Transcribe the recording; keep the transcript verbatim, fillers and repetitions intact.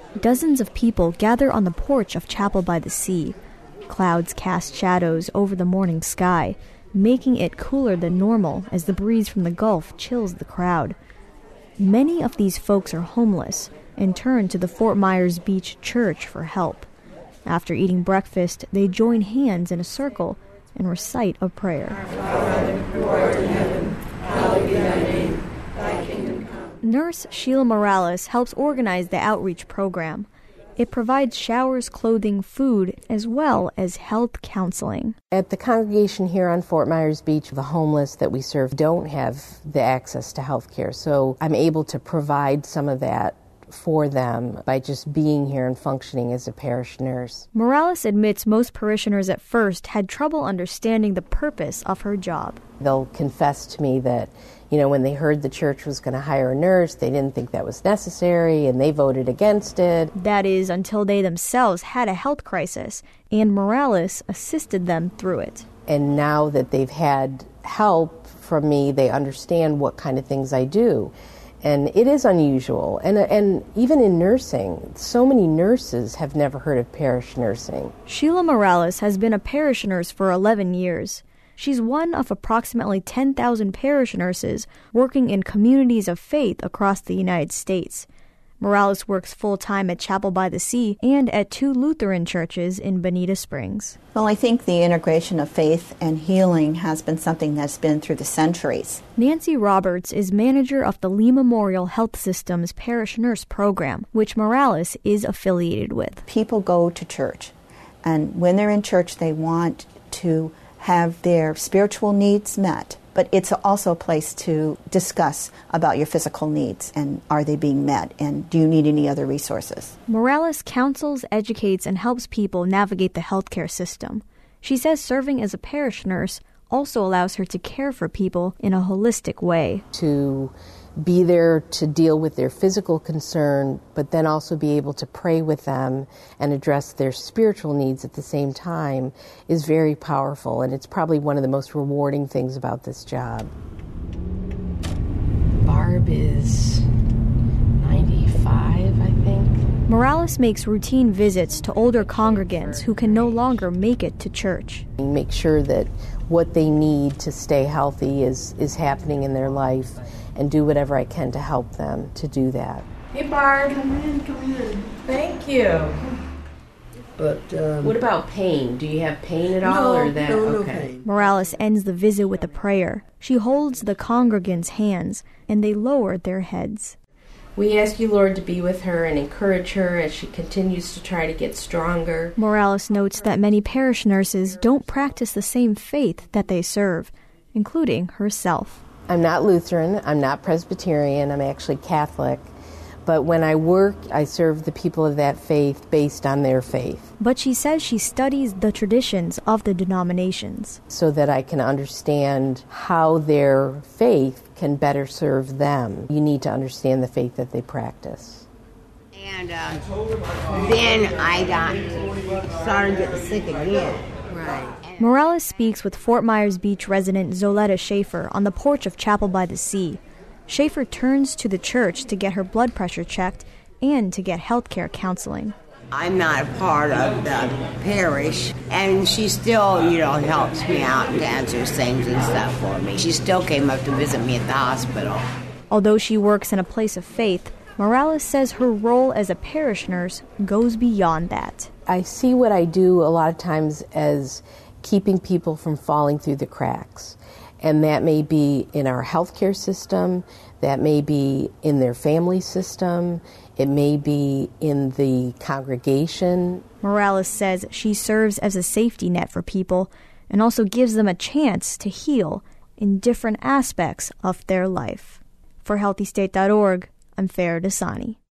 Dozens of people gather on the porch of Chapel by the Sea. Clouds cast shadows over the morning sky, making it cooler than normal as the breeze from the Gulf chills the crowd. Many of these folks are homeless and turn to the Fort Myers Beach Church for help. After eating breakfast, they join hands in a circle and recite a prayer. Our Father, who art in heaven, hallowed be thy name. Thy kingdom come. Nurse Sheila Morales helps organize the outreach program. It provides showers, clothing, food, as well as health counseling. At the congregation here on Fort Myers Beach, the homeless that we serve don't have the access to health care, so I'm able to provide some of that for them by just being here and functioning as a parish nurse. Morales admits most parishioners at first had trouble understanding the purpose of her job. They'll confess to me that, you know, when they heard the church was going to hire a nurse, they didn't think that was necessary and they voted against it. That is, until they themselves had a health crisis, and Morales assisted them through it. And now that they've had help from me, they understand what kind of things I do. And it is unusual. And and even in nursing, so many nurses have never heard of parish nursing. Sheila Morales has been a parish nurse for eleven years. She's one of approximately ten thousand parish nurses working in communities of faith across the United States. Morales works full-time at Chapel by the Sea and at two Lutheran churches in Bonita Springs. Well, I think the integration of faith and healing has been something that's been through the centuries. Nancy Roberts is manager of the Lee Memorial Health System's Parish Nurse Program, which Morales is affiliated with. People go to church, and when they're in church, they want to have their spiritual needs met. But it's also a place to discuss about your physical needs and are they being met and do you need any other resources. Morales counsels, educates, and helps people navigate the healthcare system. She says serving as a parish nurse also allows her to care for people in a holistic way. To be there to deal with their physical concern, but then also be able to pray with them and address their spiritual needs at the same time is very powerful, and it's probably one of the most rewarding things about this job. Barb is ninety-five, I think. Morales makes routine visits to older congregants who can no longer make it to church. Make sure that what they need to stay healthy is, is happening in their life, and do whatever I can to help them to do that. Hey, Barb. Come in, come in. Thank you. But um, what about pain? Do you have pain at all? No, or that? no, no okay. pain. Morales ends the visit with a prayer. She holds the congregants' hands, and they lower their heads. We ask you, Lord, to be with her and encourage her as she continues to try to get stronger. Morales notes that many parish nurses don't practice the same faith that they serve, including herself. I'm not Lutheran, I'm not Presbyterian, I'm actually Catholic. But when I work, I serve the people of that faith based on their faith. But she says she studies the traditions of the denominations, so that I can understand how their faith can better serve them. You need to understand the faith that they practice. And uh, then I got started getting sick again. Right. Morales speaks with Fort Myers Beach resident Zoletta Schaefer on the porch of Chapel by the Sea. Schaefer turns to the church to get her blood pressure checked and to get health care counseling. I'm not a part of the parish, and she still, you know, helps me out and answers things and stuff for me. She still came up to visit me at the hospital. Although she works in a place of faith, Morales says her role as a parish nurse goes beyond that. I see what I do a lot of times as keeping people from falling through the cracks. And that may be in our healthcare system, that may be in their family system, it may be in the congregation. Morales says she serves as a safety net for people and also gives them a chance to heal in different aspects of their life. For healthy state dot org, I'm Farah Dasani.